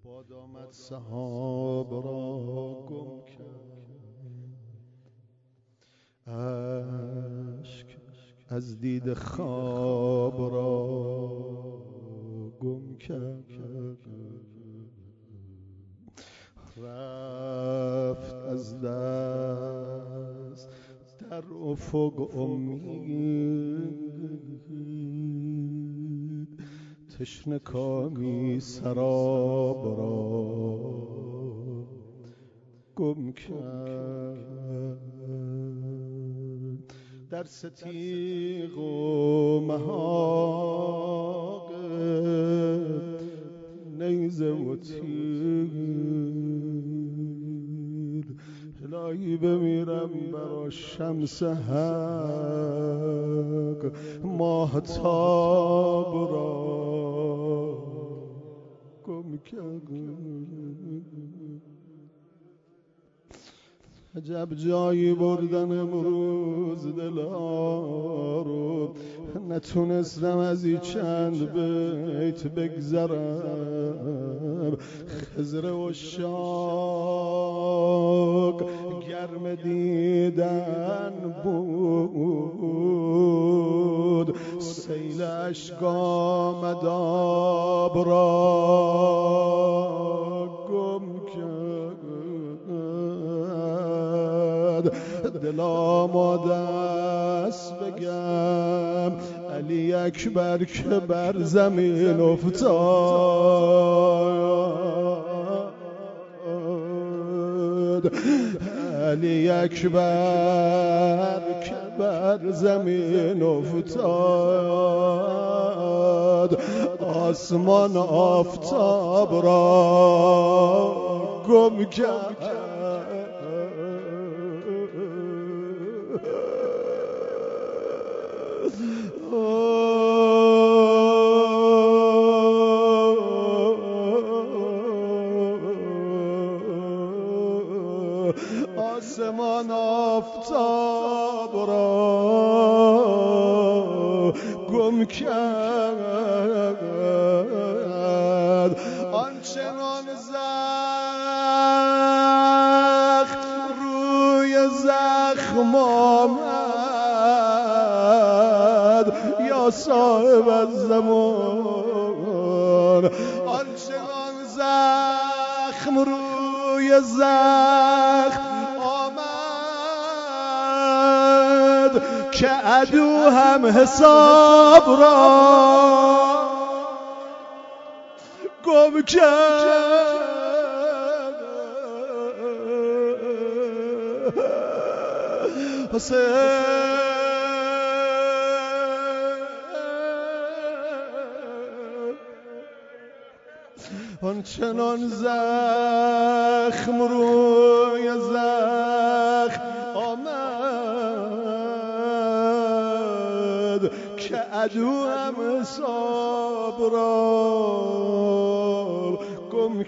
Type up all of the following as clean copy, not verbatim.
باد آمد سحاب را گم کرد، اشک از دید خواب را گم کرد، رفت از دست در افق امید، تشنه کامی سراب را گم کرد. در ستیغ و مهاق نیزه و تیر، الهی بمیرم برا شمس حق، ماهتاب را گم کرد. عجب جایی بردن امروز دلا رو، نتونستم از این چند بیت بگذرم. خضر و شاق گرم دیدن بود، سیل اشک آمد آب را گم کرد. دلا ما دست بگم علی اکبر که بر زمین افتاد، علی اکبر که بر زمین افتاد، آسمان آفتاب را گم کرد. آسمان آفتاب را گم کرد. آنچنان زخم روی زخم آمد یا صاحب الزمان، آنچنان زخم روی زخم آمد که عدو هم حساب را گم کرد. آنچنان زخم روی زخم آمد که عدو هم حساب را گم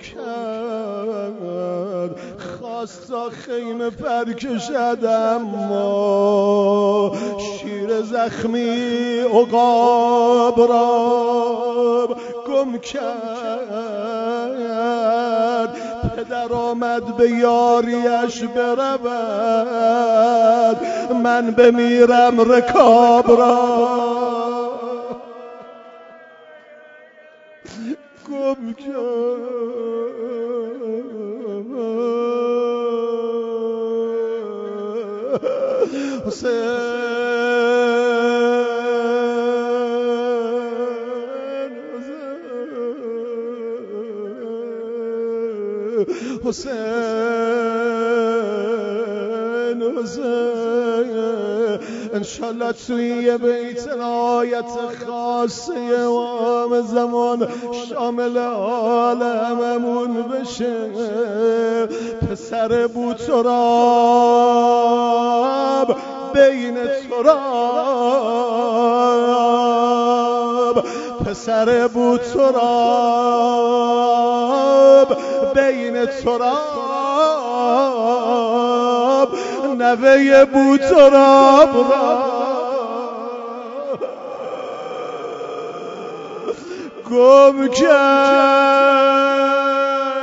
کرد. خواست تا خیمه پر کشد اما شیر زخمی عقاب را گم کرد. پدر آمد به یاریش برود، من بمیرم رکاب را گم کرد. حسین انشالله توی یه بیت آیت خاصه امام زمان شامل حال هممون بشه. پسر بوتراب بین تراب، پسر بوتراب بین تراب، نوه بوتراب را گم کرد.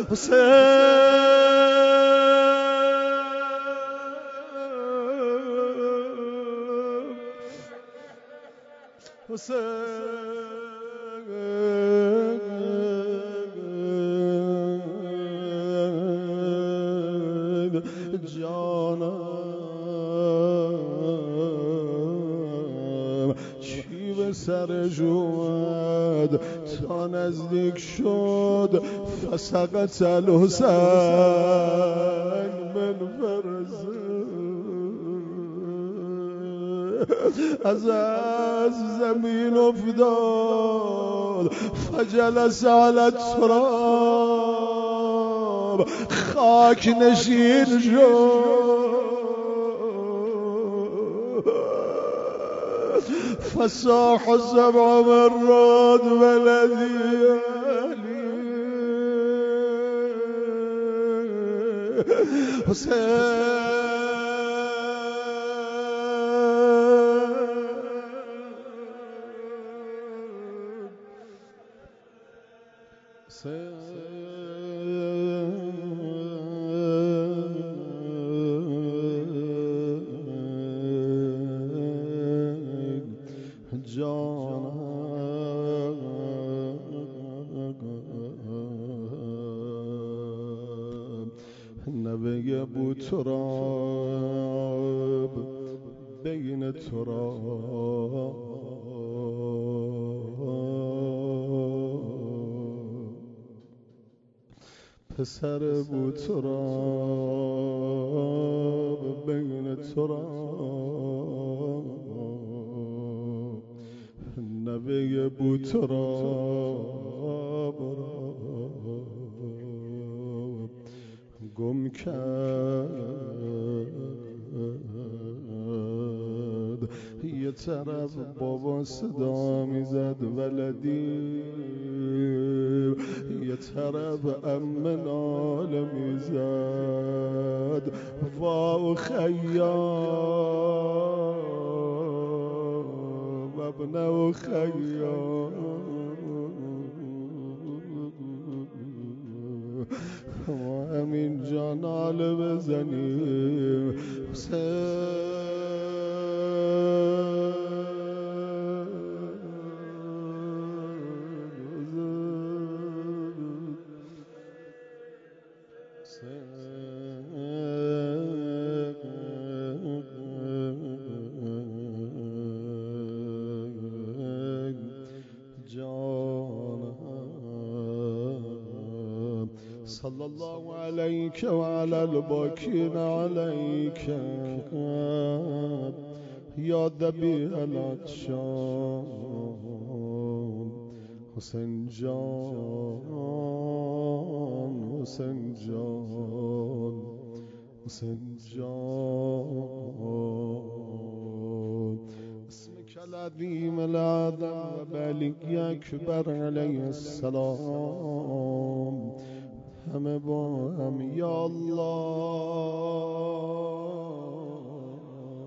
جانم چی به سرش اومد تا نزدیک شد فسقط الحسین من فرزه از زمین افتاد فجلس علی التراب خاک نشین شد فصاح 7 مرات ولدي حسين نبی ابو تراب بین تراب پسر ابو تراب بین تراب نبی ابو تراب گم کرد یه طرف بابا صدا میزد ولدی یه طرف عمه ناله میزد واو خیام ابنه خیام ما همین جا ناله بزنیم صلى الله عليك وعلى الباكين عليك يا ذبيح العطشان حسين جان حسين جان حسين جان اسمك العظيم الأعظم وبالغ أكبر عليه السلام همه با هم یا الله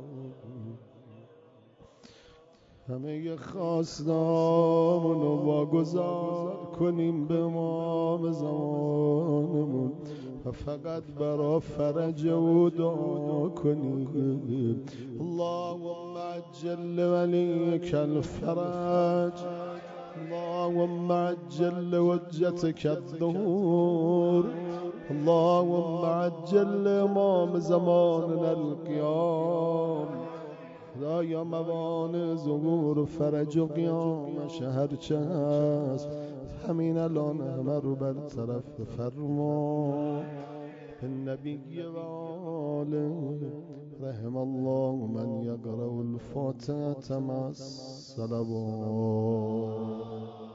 همه خواستامونو واگذار کنیم به امام زمانمون و فقط برا فرج او دعا کنیم اللهم عجل ولیک الفرج اللهم عجل وجتك الظهور اللهم عجل امام زماننا القيام خدایا موانع ظهور و فرج و قیامش هرچه هست همین الان همه رو برطرف بفرما النبي وآله رحم الله من يقرأ الفاتحة مع الصلوات